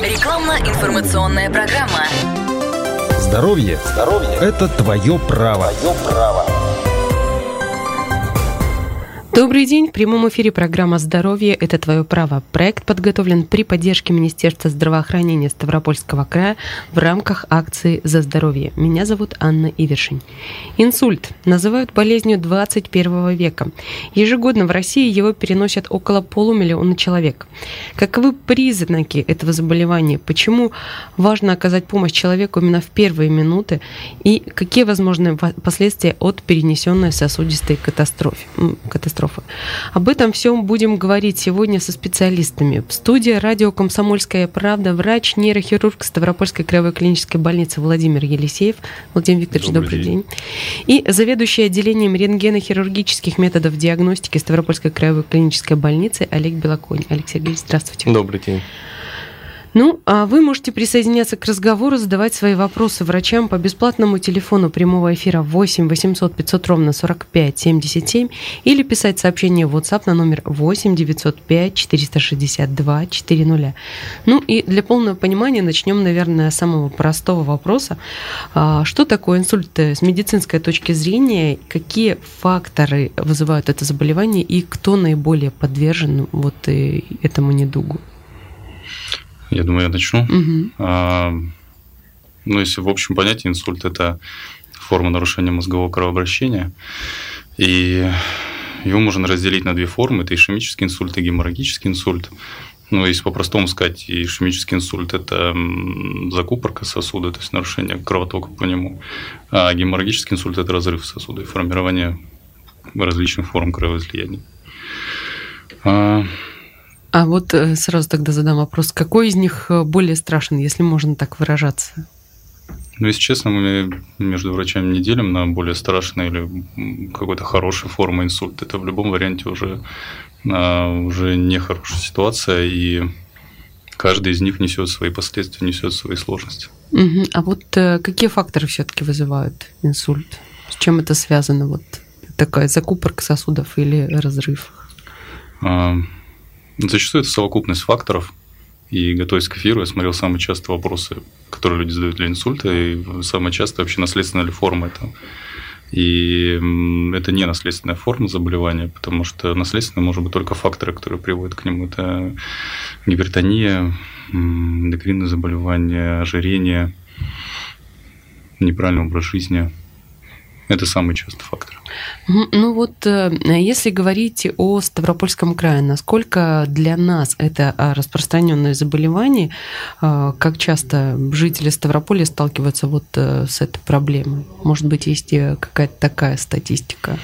Рекламно-информационная программа. Здоровье – это твое право. Добрый день. В прямом эфире программа «Здоровье – это твое право». Проект подготовлен при поддержке Министерства здравоохранения Ставропольского края в рамках акции «За здоровье». Меня зовут Анна Ивершин. Инсульт называют болезнью 21 века. Ежегодно в России его переносят около 500 000 человек. Каковы признаки этого заболевания? Почему важно оказать помощь человеку именно в первые минуты? И какие возможны последствия от перенесенной сосудистой катастрофы? Об этом всем будем говорить сегодня со специалистами. В студии радио «Комсомольская правда» врач-нейрохирург Ставропольской краевой клинической больницы Владимир Елисеев. Владимир Викторович, добрый день. И заведующий отделением рентгенохирургических методов диагностики Ставропольской краевой клинической больницы Олег Белоконь. Олег Сергеевич, здравствуйте. Добрый день. А вы можете присоединяться к разговору, задавать свои вопросы врачам по бесплатному телефону прямого эфира 8 800 500 ровно 45 77 или писать сообщение в WhatsApp на номер 8 905 462 400. И для полного понимания начнем, наверное, с самого простого вопроса. Что такое инсульт с медицинской точки зрения? Какие факторы вызывают это заболевание и кто наиболее подвержен этому недугу? Я думаю, я начну. Если в общем понятии, инсульт – это форма нарушения мозгового кровообращения. И его можно разделить на две формы. Это ишемический инсульт и геморрагический инсульт. Если по-простому сказать, ишемический инсульт – это закупорка сосуда, то есть нарушение кровотока по нему. А геморрагический инсульт – это разрыв сосуда и формирование различных форм кровоизлияния. Сразу тогда задам вопрос, какой из них более страшен, если можно так выражаться? Если честно, мы между врачами не делим на более страшные или какой-то хорошей формы инсульта. Это в любом варианте уже нехорошая ситуация, и каждый из них несет свои последствия, несет свои сложности. Какие факторы все-таки вызывают инсульт? С чем это связано? Такая закупорка сосудов или разрыв? Зачастую это совокупность факторов. И готовясь к эфиру, я смотрел самые частые вопросы, которые люди задают для инсульта, и самое частое вообще наследственная ли форма этого. И это не наследственная форма заболевания, потому что наследственная может быть только факторы, которые приводят к нему. Это гипертония, эндокринные заболевания, ожирение, неправильный образ жизни. Это самый частый фактор. Если говорить о Ставропольском крае, насколько для нас это распространенное заболевание, как часто жители Ставрополя сталкиваются с этой проблемой? Может быть, есть какая-то такая статистика?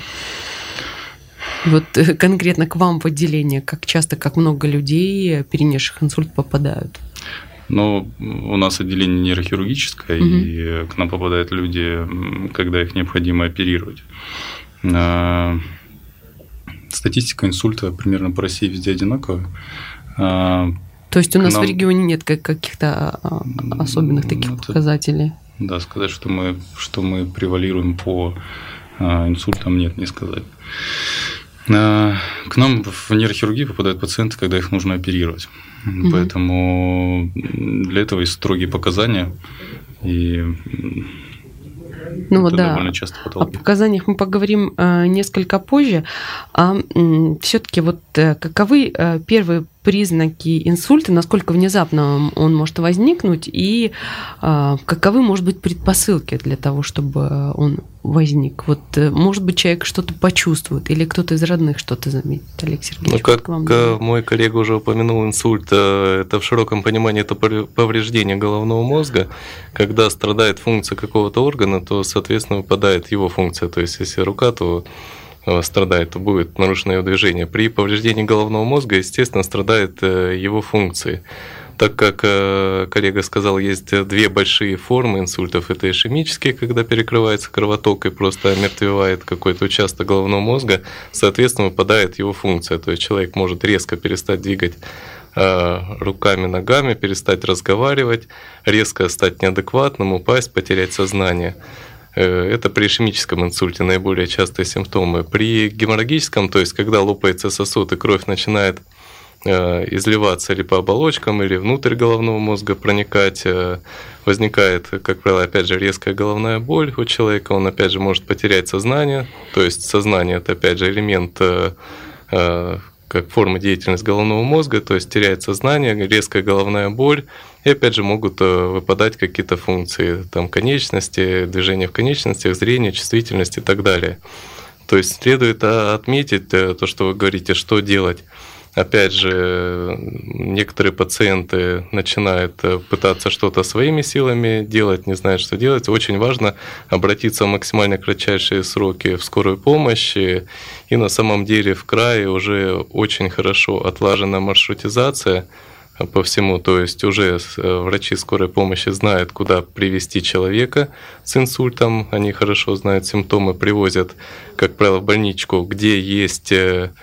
Конкретно к вам в отделение, как часто, как много людей, перенесших инсульт, попадают? У нас отделение нейрохирургическое, и к нам попадают люди, когда их необходимо оперировать. Статистика инсульта примерно по России везде одинаковая. То есть у нас в регионе нет каких-то особенных таких показателей? Да, сказать, что мы превалируем по инсультам, нет, не сказать. К нам в нейрохирургию попадают пациенты, когда их нужно оперировать. Поэтому для этого есть строгие показания. И это довольно часто патология. О показаниях мы поговорим несколько позже. Все-таки каковы первые признаки инсульта, насколько внезапно он может возникнуть, и каковы, может быть, предпосылки для того, чтобы он возник? Может быть, человек что-то почувствует, или кто-то из родных что-то заметит? Олег Сергеевич, как мой коллега уже упомянул, инсульт – это в широком понимании это повреждение головного мозга. Когда страдает функция какого-то органа, то, соответственно, выпадает его функция. То есть, если рука, то страдает, то будет нарушено его движение. При повреждении головного мозга, естественно, страдают его функции. Так как коллега сказал, есть две большие формы инсультов. Это ишемические, когда перекрывается кровоток и просто омертвевает какой-то участок головного мозга, соответственно, выпадает его функция. То есть человек может резко перестать двигать руками, ногами, перестать разговаривать, резко стать неадекватным, упасть, потерять сознание. Это при ишемическом инсульте наиболее частые симптомы. При геморрагическом, то есть когда лопается сосуд и кровь начинает изливаться или по оболочкам, или внутрь головного мозга проникать. Возникает, как правило, опять же, резкая головная боль у человека, он, опять же, может потерять сознание, то есть сознание – это, опять же, элемент как форма деятельности головного мозга, то есть теряет сознание, резкая головная боль, и опять же могут выпадать какие-то функции, там конечности, движения в конечностях, зрение, чувствительность и так далее. То есть следует отметить то, что вы говорите, что делать. Опять же, некоторые пациенты начинают пытаться что-то своими силами делать, не знают, что делать. Очень важно обратиться в максимально кратчайшие сроки в скорую помощь. И на самом деле в крае уже очень хорошо отлажена маршрутизация по всему. То есть уже врачи скорой помощи знают, куда привезти человека с инсультом. Они хорошо знают симптомы, привозят, как правило, в больничку, где есть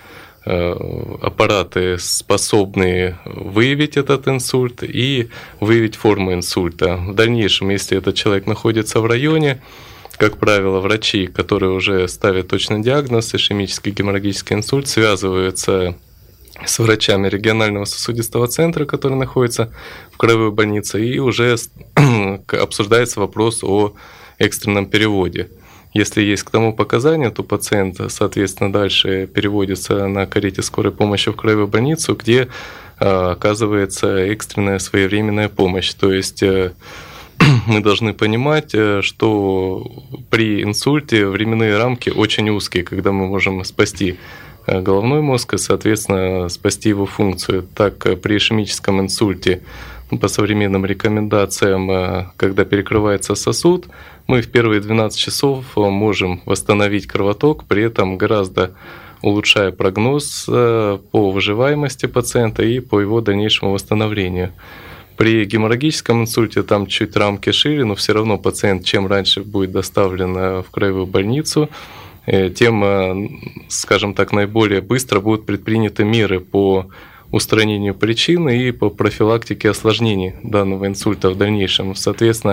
аппараты, способные выявить этот инсульт и выявить форму инсульта. В дальнейшем, если этот человек находится в районе, как правило, врачи, которые уже ставят точный диагноз, ишемический геморрагический инсульт, связываются с врачами регионального сосудистого центра, который находится в краевой больнице, и уже обсуждается вопрос о экстренном переводе. Если есть к тому показания, то пациент, соответственно, дальше переводится на карете скорой помощи в краевую больницу, где оказывается экстренная своевременная помощь. То есть мы должны понимать, что при инсульте временные рамки очень узкие, когда мы можем спасти головной мозг и, соответственно, спасти его функцию. Так, при ишемическом инсульте, по современным рекомендациям, когда перекрывается сосуд, мы в первые 12 часов можем восстановить кровоток, при этом гораздо улучшая прогноз по выживаемости пациента и по его дальнейшему восстановлению. При геморрагическом инсульте там чуть рамки шире, но все равно пациент чем раньше будет доставлен в краевую больницу, тем, скажем так, наиболее быстро будут предприняты меры по устранению причины и по профилактике осложнений данного инсульта в дальнейшем. Соответственно,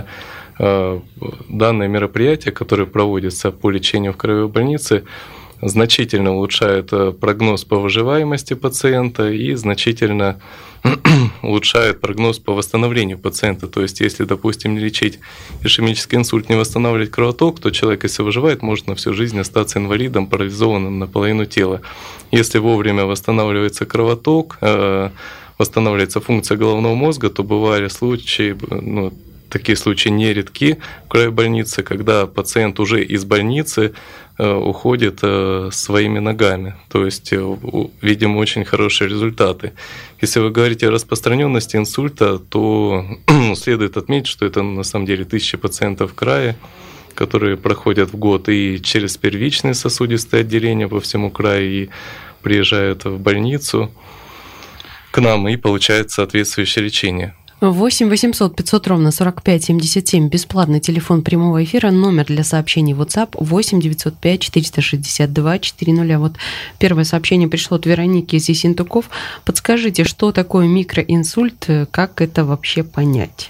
данные мероприятия, которые проводятся по лечению в краевой больнице, значительно улучшают прогноз по выживаемости пациента и значительно улучшают прогноз по восстановлению пациента. То есть, если, допустим, не лечить ишемический инсульт, не восстанавливать кровоток, то человек, если выживает, может на всю жизнь остаться инвалидом, парализованным на половину тела. Если вовремя восстанавливается кровоток, восстанавливается функция головного мозга, то бывали случаи, такие случаи нередки в краевой больнице, когда пациент уже из больницы уходит своими ногами. То есть, видим очень хорошие результаты. Если вы говорите о распространенности инсульта, то следует отметить, что это на самом деле 1000 пациентов в крае, которые проходят в год и через первичные сосудистые отделения по всему краю и приезжают в больницу к нам и получают соответствующее лечение. 8 800 500 ровно 45 77, бесплатный телефон прямого эфира, номер для сообщений WhatsApp 8 905 462 400. Вот первое сообщение пришло от Вероники из Ессентуков. Подскажите, что такое микроинсульт, как это вообще понять?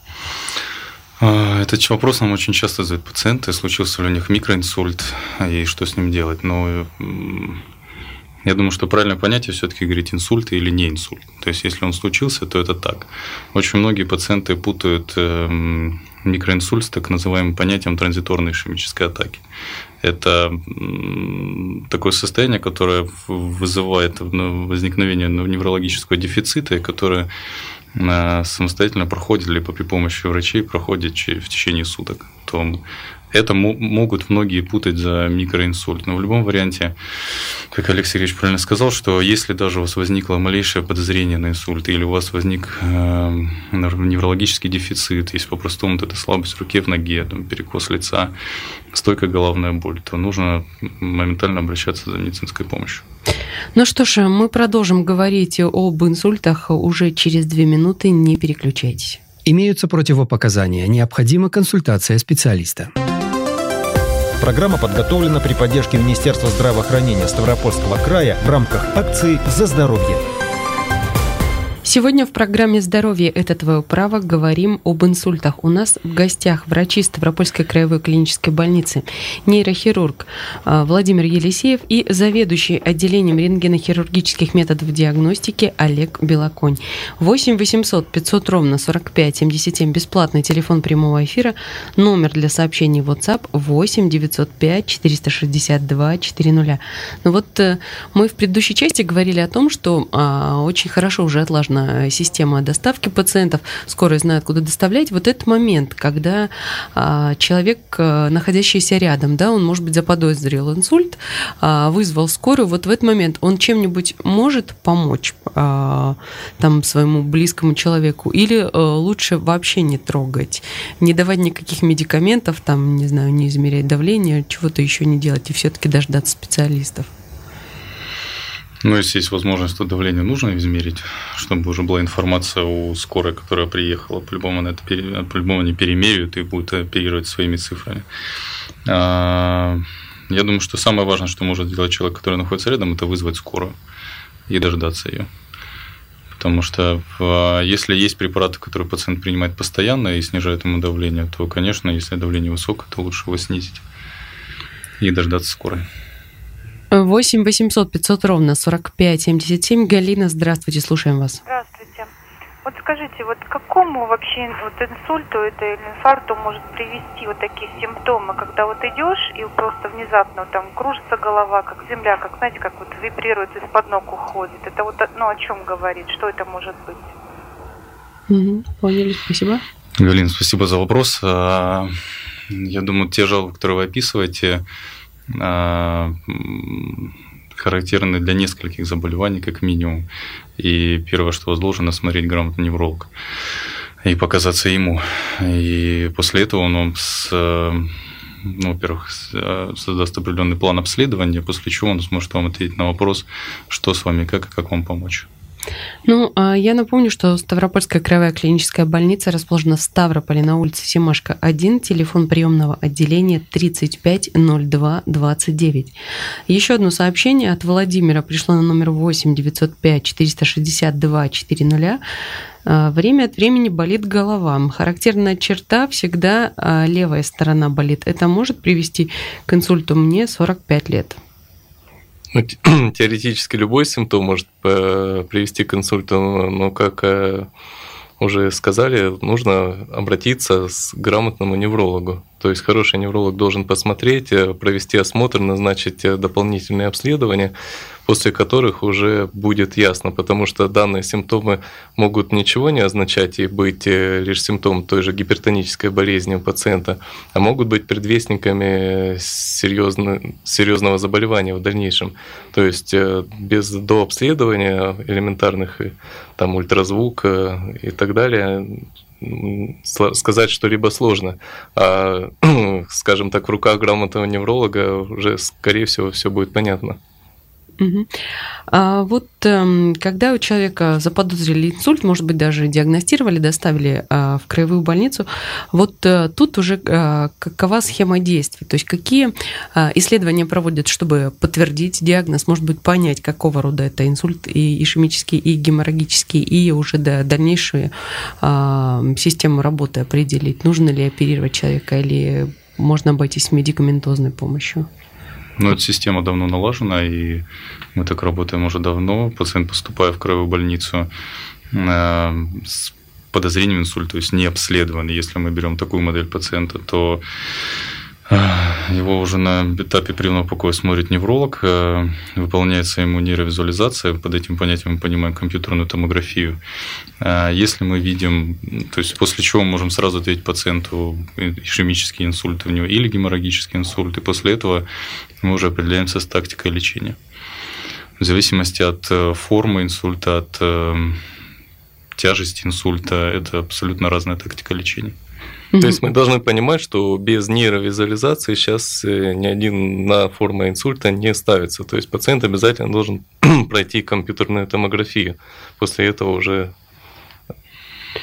Этот вопрос нам очень часто задают пациенты, случился ли у них микроинсульт и что с ним делать. Но я думаю, что правильное понятие все-таки говорить инсульт или не инсульт. То есть, если он случился, то это так. Очень многие пациенты путают микроинсульт с так называемым понятием транзиторной ишемической атаки. Это такое состояние, которое вызывает возникновение неврологического дефицита, и которое самостоятельно проходит, либо при помощи врачей проходит в течение суток. То это могут многие путать за микроинсульт. Но в любом варианте, как Олег Сергеевич правильно сказал, что если даже у вас возникло малейшее подозрение на инсульт, или у вас возник неврологический дефицит, если по-простому это слабость в руке, в ноге, перекос лица, стойкая головная боль, то нужно моментально обращаться за медицинской помощью. Ну что ж, мы продолжим говорить об инсультах уже через 2 минуты. Не переключайтесь. Имеются противопоказания. Необходима консультация специалиста. Программа подготовлена при поддержке Министерства здравоохранения Ставропольского края в рамках акции «За здоровье». Сегодня в программе «Здоровье – это твое право» говорим об инсультах. У нас в гостях врачи Ставропольской краевой клинической больницы, нейрохирург Владимир Елисеев и заведующий отделением рентгенохирургических методов диагностики Олег Белоконь. 8 800 500 ровно 45 77, бесплатный телефон прямого эфира, номер для сообщений в WhatsApp 8 905 462 400. Ну вот мы в предыдущей части говорили о том, что очень хорошо уже отлажена система доставки пациентов, скорая знает, куда доставлять. Вот этот момент, когда человек, находящийся рядом, да, он, может быть, заподозрил инсульт, вызвал скорую, вот в этот момент он чем-нибудь может помочь там своему близкому человеку, или лучше вообще не трогать, не давать никаких медикаментов, там, не знаю, не измерять давление, чего-то еще не делать, и все-таки дождаться специалистов? Ну, если есть возможность, то давление нужно измерить, чтобы уже была информация у скорой, которая приехала. По-любому они перемеряют и будут оперировать своими цифрами. Я думаю, что самое важное, что может сделать человек, который находится рядом, это вызвать скорую и дождаться ее. Потому что если есть препараты, которые пациент принимает постоянно и снижают ему давление, то, конечно, если давление высокое, то лучше его снизить и дождаться скорой. 8 800 500 ровно 45 77. Галина, здравствуйте, слушаем вас. Здравствуйте. Вот скажите, вот к какому вообще вот инсульту это или инфаркту может привести вот такие симптомы, когда вот идешь и просто внезапно там кружится голова, как земля, как, знаете, как вот вибрирует, из-под ног уходит. Это вот, ну, о чем говорит? Что это может быть? Поняли, спасибо. Галина, спасибо за вопрос. Я думаю, те жалобы, которые вы описываете, характерны для нескольких заболеваний, как минимум. И первое, что вас должен осмотреть грамотный невролог и показаться ему. И после этого он вам, во-первых, создаст определенный план обследования, после чего он сможет вам ответить на вопрос, что с вами, как вам помочь. Ну, я напомню, что Ставропольская краевая клиническая больница расположена в Ставрополе на улице Семашко, 1, телефон приемного отделения 35 02 29. Еще одно сообщение от Владимира пришло на номер 8 905 462 400. Время от времени болит голова. Характерная черта всегда левая сторона болит. Это может привести к инсульту. Мне 45 лет. Ну, теоретически любой симптом может привести к инсульту, но, как уже сказали, нужно обратиться к грамотному неврологу. То есть хороший невролог должен посмотреть, провести осмотр, назначить дополнительные обследования, после которых уже будет ясно, потому что данные симптомы могут ничего не означать и быть лишь симптомом той же гипертонической болезни у пациента, а могут быть предвестниками серьезного заболевания в дальнейшем. То есть без дообследования элементарных, там ультразвук и так далее, сказать что-либо сложно. А, скажем так, в руках грамотного невролога уже, скорее всего, все будет понятно. А вот когда у человека заподозрили инсульт, может быть, даже диагностировали, доставили в краевую больницу, вот тут уже какова схема действий? То есть какие исследования проводят, чтобы подтвердить диагноз, может быть, понять, какого рода это инсульт, и ишемический, и геморрагический, и уже дальнейшую систему работы определить, нужно ли оперировать человека или можно обойтись медикаментозной помощью? Ну, эта система давно налажена, и мы так работаем уже давно. Пациент, поступая в краевую больницу с подозрением инсульта, то есть не обследованный, если мы берем такую модель пациента, то его уже на этапе приемного покоя смотрит невролог, выполняется ему нейровизуализация, под этим понятием мы понимаем компьютерную томографию. Если мы видим, то есть после чего мы можем сразу ответить пациенту ишемический инсульт у него или геморрагический инсульт, и после этого мы уже определяемся с тактикой лечения. В зависимости от формы инсульта, от тяжести инсульта, это абсолютно разная тактика лечения. То есть мы должны понимать, что без нейровизуализации сейчас ни одна форма инсульта не ставится. То есть пациент обязательно должен пройти компьютерную томографию. После этого уже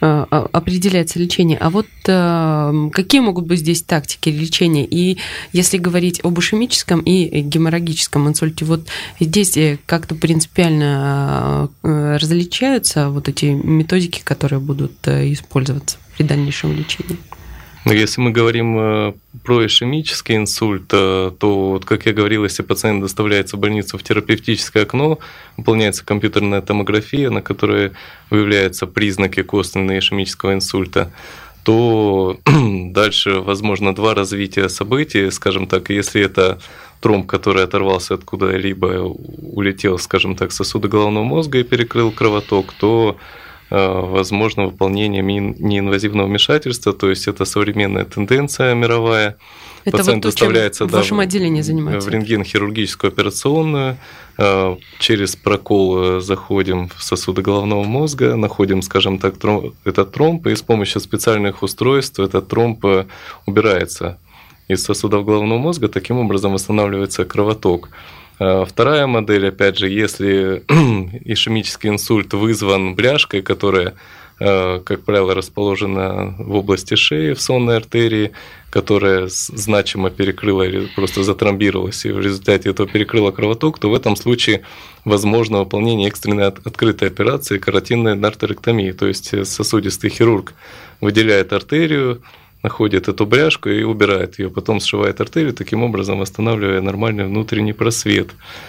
определяется лечение. А вот какие могут быть здесь тактики лечения? И если говорить об ишемическом и геморрагическом инсульте, вот здесь как-то принципиально различаются вот эти методики, которые будут использоваться при дальнейшем лечении? Но если мы говорим про ишемический инсульт, то, вот, как я говорил, если пациент доставляется в больницу в терапевтическое окно, выполняется компьютерная томография, на которой выявляются признаки косвенного ишемического инсульта, то дальше возможно два развития событий. Скажем так, если это тромб, который оторвался откуда-либо, улетел, скажем так, в сосуды головного мозга и перекрыл кровоток, то возможно выполнение неинвазивного вмешательства, то есть это современная тенденция мировая. Это пациент вот то, доставляется чем в вашем отделении занимается? В рентген-хирургическую операционную, через прокол заходим в сосуды головного мозга, находим, скажем так, этот тромб, и с помощью специальных устройств этот тромб убирается из сосудов головного мозга, таким образом восстанавливается кровоток. Вторая модель, опять же, если ишемический инсульт вызван бляшкой, которая, как правило, расположена в области шеи, в сонной артерии, которая значимо перекрыла или просто затромбировалась, и в результате этого перекрыла кровоток, то в этом случае возможно выполнение экстренной открытой операции каротидной артерэктомии, то есть сосудистый хирург выделяет артерию, находит эту бляшку и убирает ее, потом сшивает артерию, таким образом восстанавливая нормальный внутренний просвет.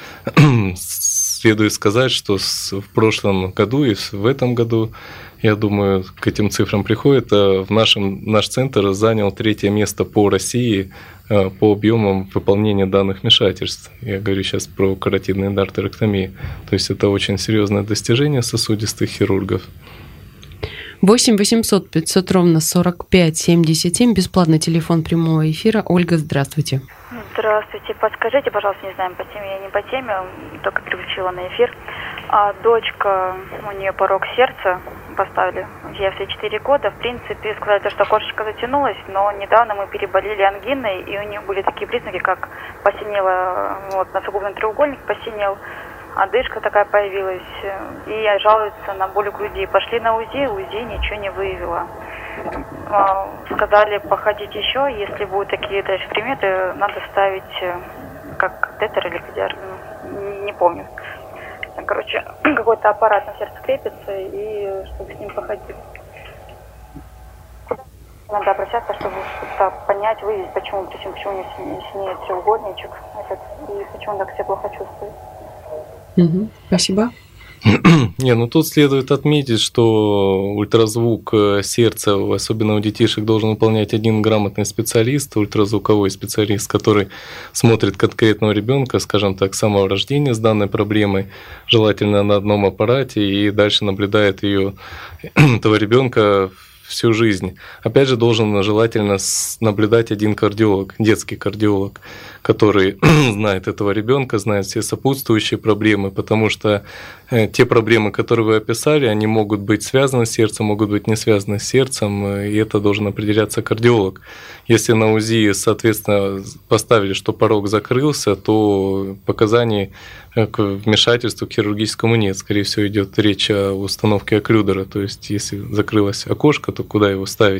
Следует сказать, что в прошлом году и в этом году, я думаю, к этим цифрам приходит, наш центр занял 3-е место по России по объемам выполнения данных вмешательств. Я говорю сейчас про каротидную артерэктомию. То есть это очень серьезное достижение сосудистых хирургов. 8 800 500 ровно 45 77, бесплатный телефон прямого эфира. Ольга, здравствуйте. Здравствуйте. Подскажите, пожалуйста, не знаю, по теме я не по теме, только переключила на эфир. Дочка, у нее порог сердца поставили. Ей все 4 года. В принципе, сказали, что кошечка затянулась, но недавно мы переболели ангиной, и у нее были такие признаки, как посинело, вот, носогубный треугольник посинел, одышка такая появилась, и жалуется на боль в груди. Пошли на УЗИ, УЗИ ничего не выявила. Сказали походить еще, если будут такие дальше приметы, надо ставить как катетер или кадиар, не помню. Короче, какой-то аппарат на сердце крепится, и чтобы с ним походить. Надо обращаться, чтобы что-то понять, выявить, почему не синеет треугольничек этот, и почему так себя плохо чувствует. Спасибо. Тут следует отметить, что ультразвук сердца, особенно у детишек, должен выполнять один грамотный специалист, ультразвуковой специалист, который смотрит конкретного ребенка, скажем так, с самого рождения с данной проблемой, желательно на одном аппарате, и дальше наблюдает этого ребенка всю жизнь. Опять же, должен желательно наблюдать один кардиолог, детский кардиолог, который знает этого ребенка, знает все сопутствующие проблемы, потому что те проблемы, которые вы описали, они могут быть связаны с сердцем, могут быть не связаны с сердцем, и это должен определяться кардиолог. Если на УЗИ, соответственно, поставили, что порог закрылся, то показаний к вмешательству к хирургическому нет. Скорее всего, идет речь о установке окклюдера, то есть если закрылось окошко, то куда его ставить?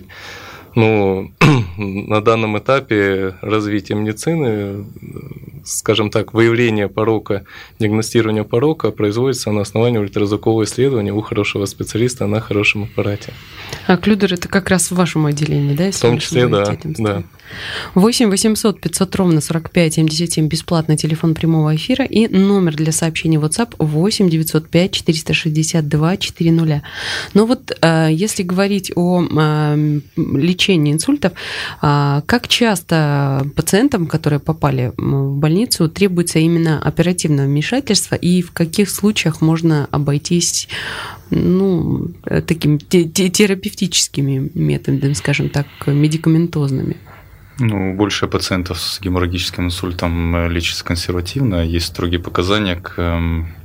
На данном этапе развития медицины, скажем так, выявление порока, диагностирование порока производится на основании ультразвукового исследования у хорошего специалиста на хорошем аппарате. Окклюдер – это как раз в вашем отделении, да? В том числе, да. 8 800 500 ровно 45 77, бесплатный телефон прямого эфира и номер для сообщений WhatsApp 8 905 462 400. Но вот если говорить о лечении инсультов, как часто пациентам, которые попали в больницу, требуется именно оперативное вмешательство, и в каких случаях можно обойтись такими терапевтическими методами, скажем так, медикаментозными? Больше пациентов с геморрагическим инсультом лечится консервативно. Есть строгие показания к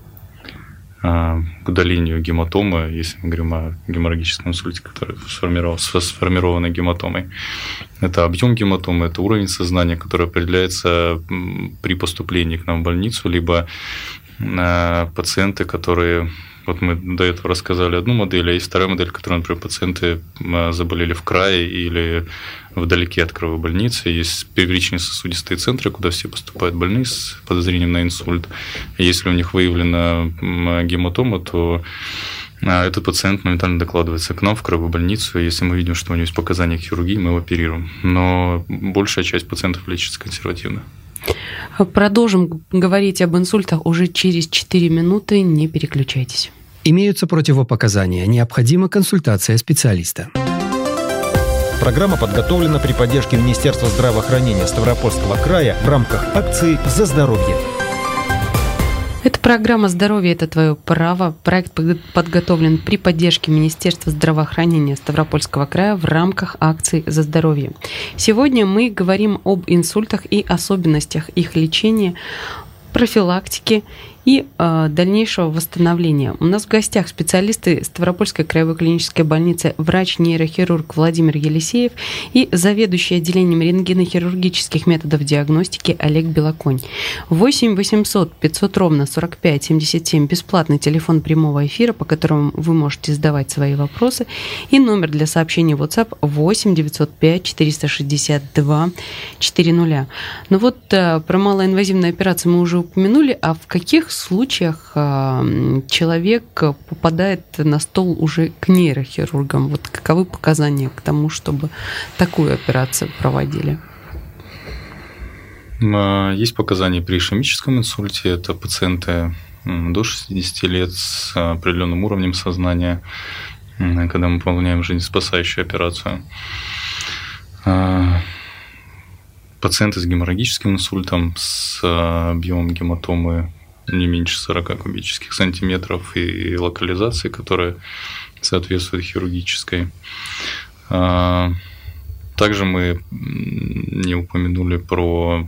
удалению гематомы, если мы говорим о геморрагическом инсульте, который сформированной гематомой. Это объем гематомы, это уровень сознания, который определяется при поступлении к нам в больницу, либо пациенты, которые Вот мы до этого рассказали одну модель, а есть вторая модель, которая, например, пациенты заболели в крае или вдалеке от кровобольницы. Есть первичные сосудистые центры, куда все поступают больные с подозрением на инсульт. И если у них выявлена гематома, то этот пациент моментально докладывается к нам в кровобольницу. Если мы видим, что у него есть показания к хирургии, мы его оперируем. Но большая часть пациентов лечится консервативно. Продолжим говорить об инсультах уже через 4 минуты. Не переключайтесь. Имеются противопоказания. Необходима консультация специалиста. Программа подготовлена при поддержке Министерства здравоохранения Ставропольского края в рамках акции «За здоровье». Это программа «Здоровье – это твое право». Проект подготовлен при поддержке Министерства здравоохранения Ставропольского края в рамках акции «За здоровье». Сегодня мы говорим об инсультах и особенностях их лечения, профилактики и дальнейшего восстановления. У нас в гостях специалисты Ставропольской краевой клинической больницы, врач-нейрохирург Владимир Елисеев и заведующий отделением рентгенохирургических методов диагностики Олег Белоконь. 8 800 500 ровно 45 77 бесплатный телефон прямого эфира, по которому вы можете задавать свои вопросы, и номер для сообщений в WhatsApp 8 905 462 400. Ну вот про малоинвазивные операции мы уже упомянули, а в каких случаях человек попадает на стол уже к нейрохирургам? Вот каковы показания к тому, чтобы такую операцию проводили? Есть показания при ишемическом инсульте. Это пациенты до 60 лет с определенным уровнем сознания, когда мы выполняем жизнеспасающую операцию. Пациенты с геморрагическим инсультом, с объемом гематомы не меньше 40 кубических сантиметров и локализации, которая соответствует хирургической. Также мы не упомянули про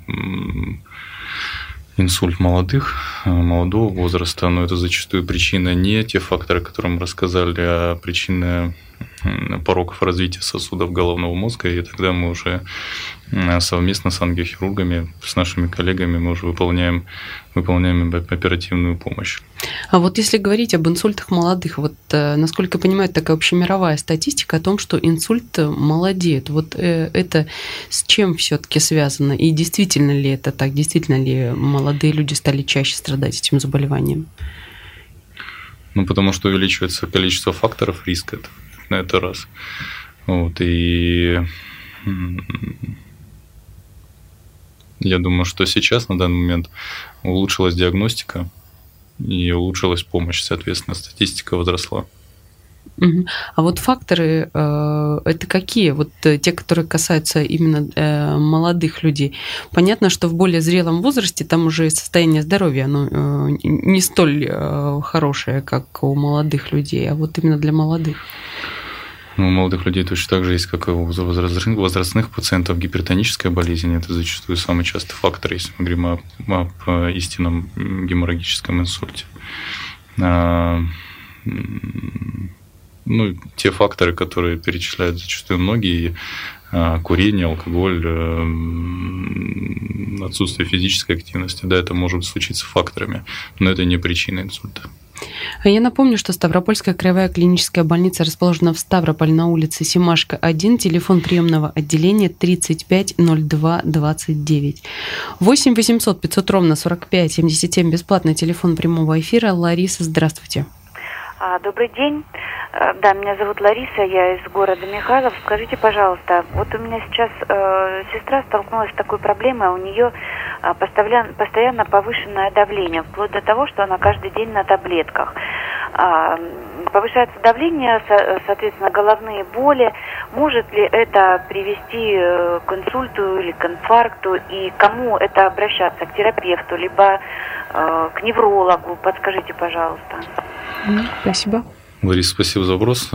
инсульт молодого возраста, но это зачастую причина не те факторы, которые мы рассказали, а причина пороков развития сосудов головного мозга, и тогда мы уже совместно с ангиохирургами, с нашими коллегами мы уже выполняем оперативную помощь. А вот если говорить об инсультах молодых, вот насколько я понимаю, такая общемировая статистика о том, что инсульт молодеет. Вот это с чем все-таки связано? И действительно ли это так? Действительно ли молодые люди стали чаще страдать этим заболеванием? Потому что увеличивается количество факторов риска. Это раз. Вот, и я думаю, что сейчас, на данный момент, улучшилась диагностика и улучшилась помощь, соответственно, статистика возросла. А вот факторы это какие? Вот те, которые касаются именно молодых людей. Понятно, что в более зрелом возрасте там уже состояние здоровья, оно не столь хорошее, как у молодых людей, а вот именно для молодых. У молодых людей точно так же есть, как и у возрастных пациентов, гипертоническая болезнь. Это зачастую самый частый фактор, если мы говорим об истинном геморрагическом инсульте. Те факторы, которые перечисляют зачастую многие, курение, алкоголь, отсутствие физической активности, да, это может случиться факторами, но это не причина инсульта. Я напомню, что Ставропольская краевая клиническая больница расположена в Ставрополе на улице Семашко, 1, телефон приемного отделения 35 02 29. 8 800 500 ровно 45 77, бесплатный телефон прямого эфира. Лариса, здравствуйте. Добрый день. Да, меня зовут Лариса, я из города Михайлов. Скажите, пожалуйста, вот у меня сейчас сестра столкнулась с такой проблемой, у нее постоянно повышенное давление, вплоть до того, что она каждый день на таблетках. Повышается давление, соответственно, головные боли. Может ли это привести к инсульту или к инфаркту? И к кому это обращаться? К терапевту, либо к неврологу? Подскажите, пожалуйста. Спасибо. Лариса, спасибо за вопрос.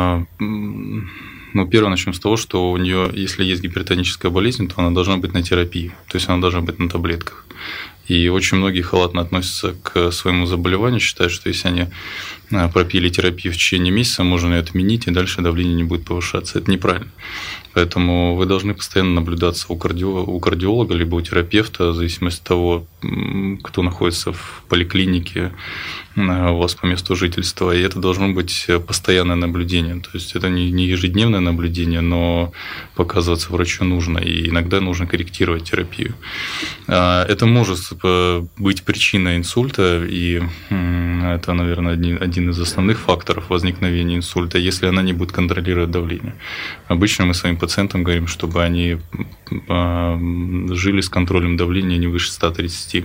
Первое, начнем с того, что у нее, если есть гипертоническая болезнь, то она должна быть на терапии, то есть она должна быть на таблетках. И очень многие халатно относятся к своему заболеванию, считают, что если они пропили терапию в течение месяца, можно ее отменить, и дальше давление не будет повышаться. Это неправильно. Поэтому вы должны постоянно наблюдаться у кардиолога, либо у терапевта, в зависимости от того, кто находится в поликлинике, у вас по месту жительства, и это должно быть постоянное наблюдение. То есть это не ежедневное наблюдение, но показываться врачу нужно, и иногда нужно корректировать терапию. Это может быть причиной инсульта, и это, наверное, один из основных факторов возникновения инсульта, если она не будет контролировать давление. Обычно мы своим пациентам говорим, чтобы они жили с контролем давления не выше 130.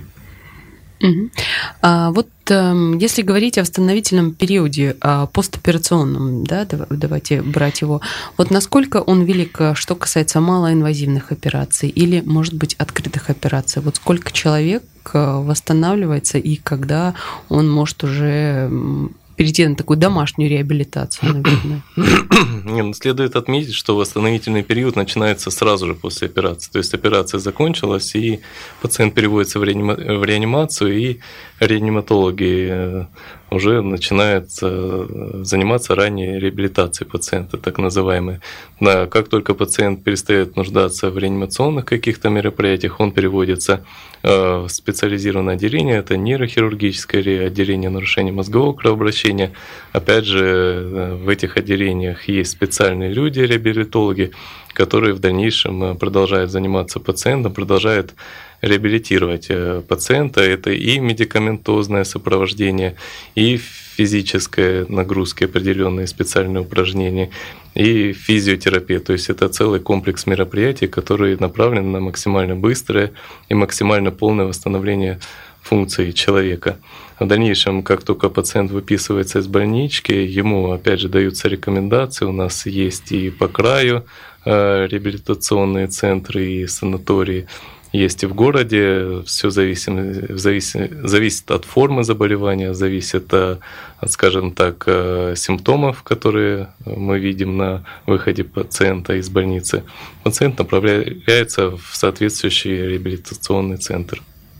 Вот если говорить о восстановительном периоде, постоперационном, да, давайте брать его, вот насколько он велик, что касается малоинвазивных операций или, может быть, открытых операций? Вот сколько человек восстанавливается и когда он может уже перейти на такую домашнюю реабилитацию, наверное? Следует отметить, что восстановительный период начинается сразу же после операции. То есть операция закончилась, и пациент переводится в реанимацию, и реаниматологи уже начинают заниматься ранней реабилитацией пациента, так называемой. Как только пациент перестает нуждаться в реанимационных каких-то мероприятиях, он переводится в специализированное отделение, это нейрохирургическое отделение нарушений мозгового кровообращения. Опять же, в этих отделениях есть специальные люди, реабилитологи, которые в дальнейшем продолжают заниматься пациентом, продолжают реабилитировать пациента. Это и медикаментозное сопровождение, и физическая нагрузка, определенные специальные упражнения, и физиотерапия. То есть это целый комплекс мероприятий, которые направлены на максимально быстрое и максимально полное восстановление функций человека. В дальнейшем, как только пациент выписывается из больнички, ему опять же даются рекомендации. У нас есть и по краю реабилитационные центры и санатории, есть и в городе. Все зависит от формы заболевания, зависит от, скажем так, симптомов, которые мы видим на выходе пациента из больницы. Пациент направляется в соответствующий реабилитационный центр.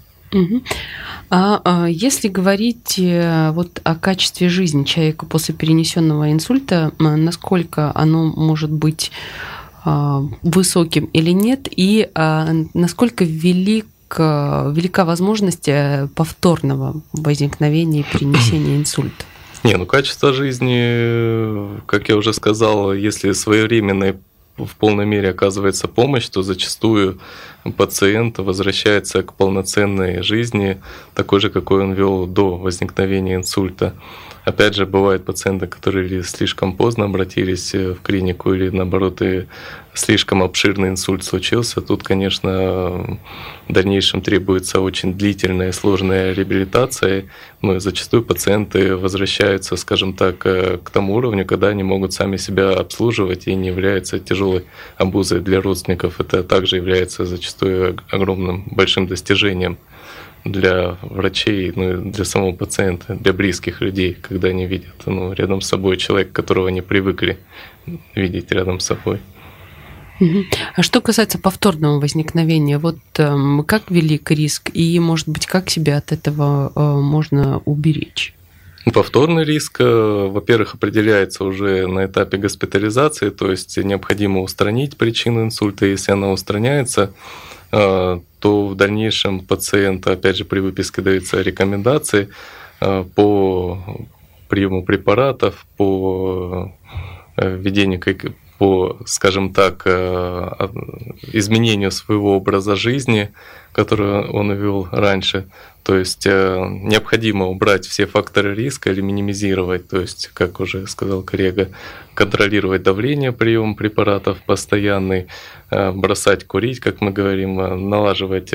Если говорить вот о качестве жизни человека после перенесенного инсульта, насколько оно может быть высоким или нет, и насколько велика возможность повторного возникновения и перенесения инсульта? Качество жизни, как я уже сказал, если своевременной в полной мере оказывается помощь, то зачастую пациент возвращается к полноценной жизни, такой же, какой он вел до возникновения инсульта. Опять же, бывают пациенты, которые слишком поздно обратились в клинику, или наоборот, и слишком обширный инсульт случился. Тут, конечно, в дальнейшем требуется очень длительная и сложная реабилитация. И зачастую пациенты возвращаются, скажем так, к тому уровню, когда они могут сами себя обслуживать и не являются тяжелой обузой для родственников. Это также является зачастую огромным, большим достижением для врачей, для самого пациента, для близких людей, когда они видят рядом с собой человека, которого они привыкли видеть рядом с собой. А что касается повторного возникновения, вот как велик риск и, может быть, как себя от этого можно уберечь? Повторный риск, во-первых, определяется уже на этапе госпитализации, то есть необходимо устранить причину инсульта. Если она устраняется, то в дальнейшем пациенту, опять же, при выписке даются рекомендации по приему препаратов, по введению, по, скажем так, изменению своего образа жизни, который он вел раньше. То есть необходимо убрать все факторы риска или минимизировать, то есть, как уже сказал коллега, контролировать давление, прием препаратов постоянный, бросать курить, как мы говорим, налаживать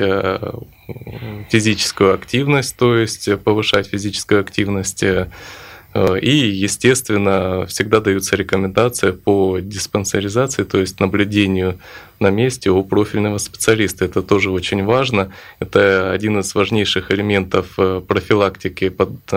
физическую активность, то есть повышать физическую активность. И, естественно, всегда даются рекомендации по диспансеризации, то есть наблюдению на месте у профильного специалиста. Это тоже очень важно. Это один из важнейших элементов профилактики,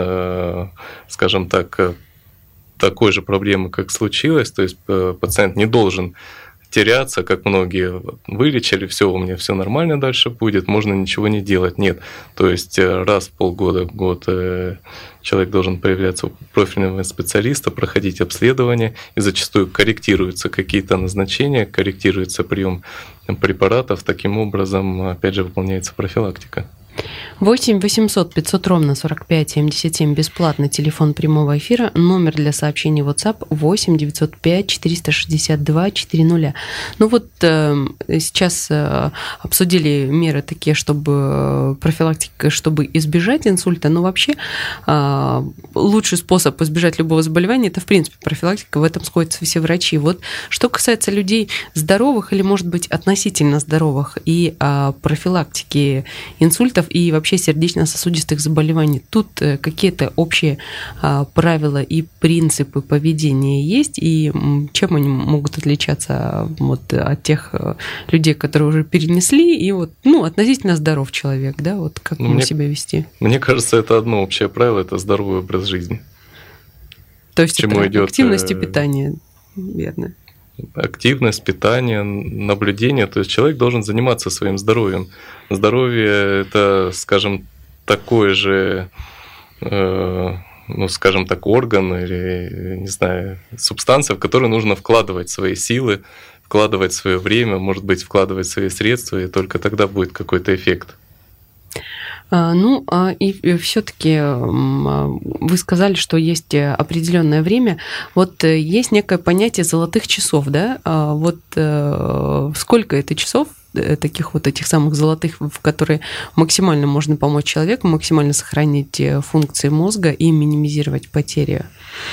скажем так, такой же проблемы, как случилось. То есть пациент не должен теряться, как многие вылечили, все, у меня все нормально дальше будет, можно ничего не делать. Нет. То есть раз в полгода, год человек должен появляться у профильного специалиста, проходить обследование, и зачастую корректируются какие-то назначения, корректируется прием препаратов, таким образом, опять же, выполняется профилактика. 8 800 500 ровно 45 77, бесплатный телефон прямого эфира, номер для сообщений WhatsApp 8 905 462 400. Ну вот сейчас обсудили меры такие, чтобы профилактика, чтобы избежать инсульта, но вообще лучший способ избежать любого заболевания – это, в принципе, профилактика, в этом сходятся все врачи. Вот что касается людей здоровых или, может быть, относительно здоровых и профилактики инсультов и вообще сердечно-сосудистых заболеваний, тут какие-то общие правила и принципы поведения есть, и чем они могут отличаться вот от тех людей, которые уже перенесли, и вот, относительно здоров человек, да, вот как ему себя вести? Мне кажется, это одно общее правило – это здоровый образ жизни. То есть это идет активность и питание, верно? Активность, питание, наблюдение. То есть человек должен заниматься своим здоровьем. Здоровье – это, скажем, такой же, скажем так, орган или, не знаю, субстанция, в которую нужно вкладывать свои силы, вкладывать свое время, может быть, вкладывать свои средства, и только тогда будет какой-то эффект. И все-таки вы сказали, что есть определенное время. Вот есть некое понятие золотых часов, да? Вот сколько это часов, таких вот этих самых золотых, в которые максимально можно помочь человеку, максимально сохранить функции мозга и минимизировать потери?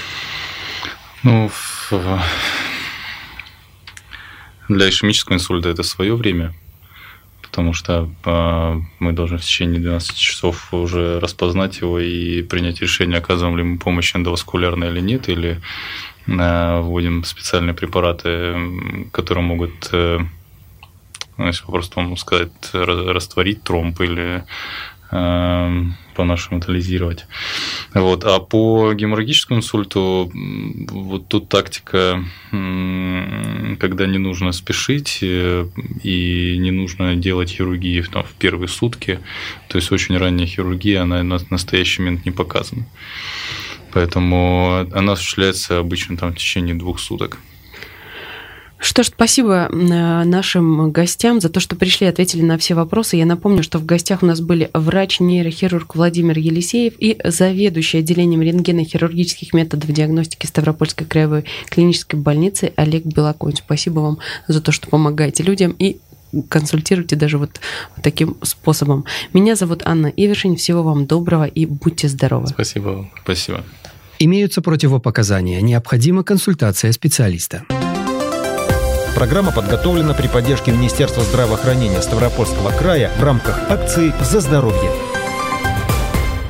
Для ишемического инсульта это свое время, потому что мы должны в течение 12 часов уже распознать его и принять решение, оказываем ли мы помощь эндоваскулярной или нет, или вводим специальные препараты, которые могут, если по-простому сказать, растворить тромб или по-нашему тотализировать. Вот. А по геморрагическому инсульту вот тут тактика, когда не нужно спешить и не нужно делать хирургии в первые сутки, то есть очень ранняя хирургия, она на настоящий момент не показана. Поэтому она осуществляется обычно в течение 2 суток. Что ж, спасибо нашим гостям за то, что пришли и ответили на все вопросы. Я напомню, что в гостях у нас были врач-нейрохирург Владимир Елисеев и заведующий отделением рентгенохирургических методов диагностики Ставропольской краевой клинической больницы Олег Белоконь. Спасибо вам за то, что помогаете людям и консультируйте даже вот таким способом. Меня зовут Анна Ивершин. Всего вам доброго и будьте здоровы. Спасибо вам. Спасибо. Имеются противопоказания. Необходима консультация специалиста. Программа подготовлена при поддержке Министерства здравоохранения Ставропольского края в рамках акции «За здоровье».